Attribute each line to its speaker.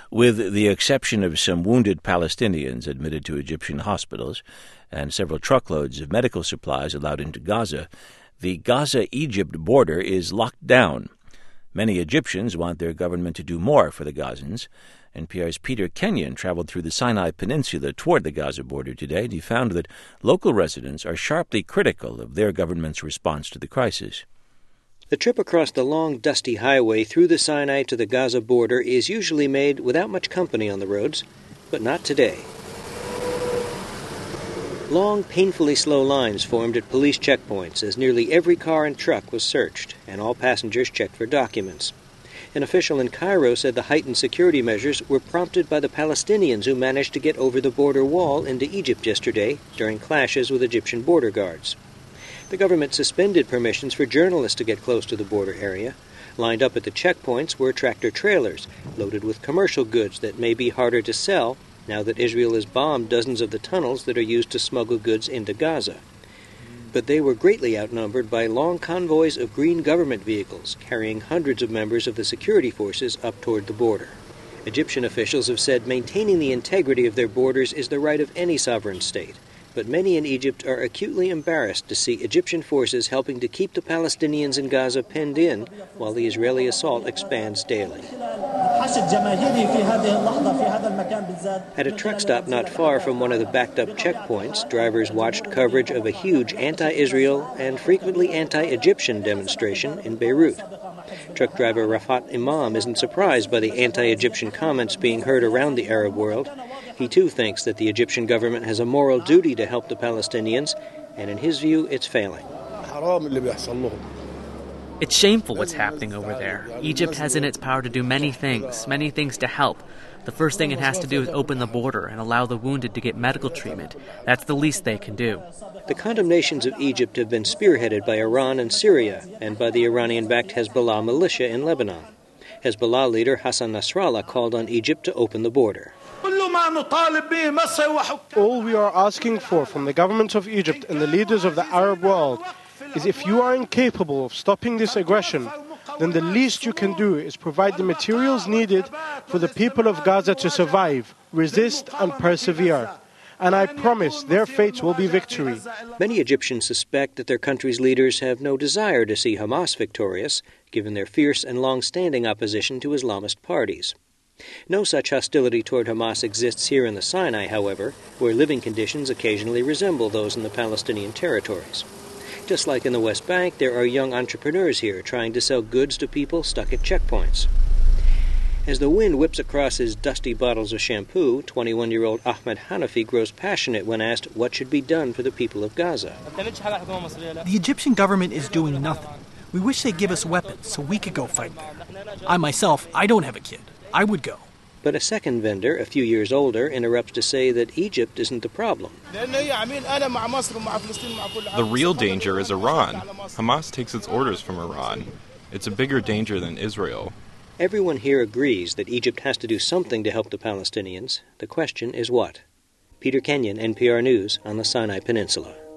Speaker 1: With the exception of some wounded Palestinians admitted to Egyptian hospitals and several truckloads of medical supplies allowed into Gaza, the Gaza-Egypt border is locked down. Many Egyptians want their government to do more for the Gazans. NPR's Peter Kenyon traveled through the Sinai Peninsula toward the Gaza border today, and he found that local residents are sharply critical of their government's response to the crisis.
Speaker 2: The trip across the long, dusty highway through the Sinai to the Gaza border is usually made without much company on the roads, but not today. Long, painfully slow lines formed at police checkpoints as nearly every car and truck was searched, and all passengers checked for documents. An official in Cairo said the heightened security measures were prompted by the Palestinians who managed to get over the border wall into Egypt yesterday during clashes with Egyptian border guards. The government suspended permissions for journalists to get close to the border area. Lined up at the checkpoints were tractor-trailers loaded with commercial goods that may be harder to sell now that Israel has bombed dozens of the tunnels that are used to smuggle goods into Gaza. But they were greatly outnumbered by long convoys of green government vehicles carrying hundreds of members of the security forces up toward the border. Egyptian officials have said maintaining the integrity of their borders is the right of any sovereign state. But many in Egypt are acutely embarrassed to see Egyptian forces helping to keep the Palestinians in Gaza penned in while the Israeli assault expands daily. At a truck stop not far from one of the backed-up checkpoints, drivers watched coverage of a huge anti-Israel and frequently anti-Egyptian demonstration in Beirut. Truck driver Rafat Imam isn't surprised by the anti-Egyptian comments being heard around the Arab world. He too thinks that the Egyptian government has a moral duty to help the Palestinians, and in his view, it's failing.
Speaker 3: It's shameful what's happening over there. Egypt has in its power to do many things to help. The first thing it has to do is open the border and allow the wounded to get medical treatment. That's the least they can do.
Speaker 2: The condemnations of Egypt have been spearheaded by Iran and Syria and by the Iranian-backed Hezbollah militia in Lebanon. Hezbollah leader Hassan Nasrallah called on Egypt to open the border.
Speaker 4: All we are asking for from the government of Egypt and the leaders of the Arab world is if you are incapable of stopping this aggression, then the least you can do is provide the materials needed for the people of Gaza to survive, resist, and persevere. And I promise their fate will be victory.
Speaker 2: Many Egyptians suspect that their country's leaders have no desire to see Hamas victorious, given their fierce and long-standing opposition to Islamist parties. No such hostility toward Hamas exists here in the Sinai, however, where living conditions occasionally resemble those in the Palestinian territories. Just like in the West Bank, there are young entrepreneurs here trying to sell goods to people stuck at checkpoints. As the wind whips across his dusty bottles of shampoo, 21-year-old Ahmed Hanafi grows passionate when asked what should be done for the people of Gaza.
Speaker 5: The Egyptian government is doing nothing. We wish they'd give us weapons so we could go fight there. I don't have a kid. I would go.
Speaker 2: But a second vendor, a few years older, interrupts to say that Egypt isn't the problem.
Speaker 6: The real danger is Iran. Hamas takes its orders from Iran. It's a bigger danger than Israel.
Speaker 2: Everyone here agrees that Egypt has to do something to help the Palestinians. The question is what? Peter Kenyon, NPR News, on the Sinai Peninsula.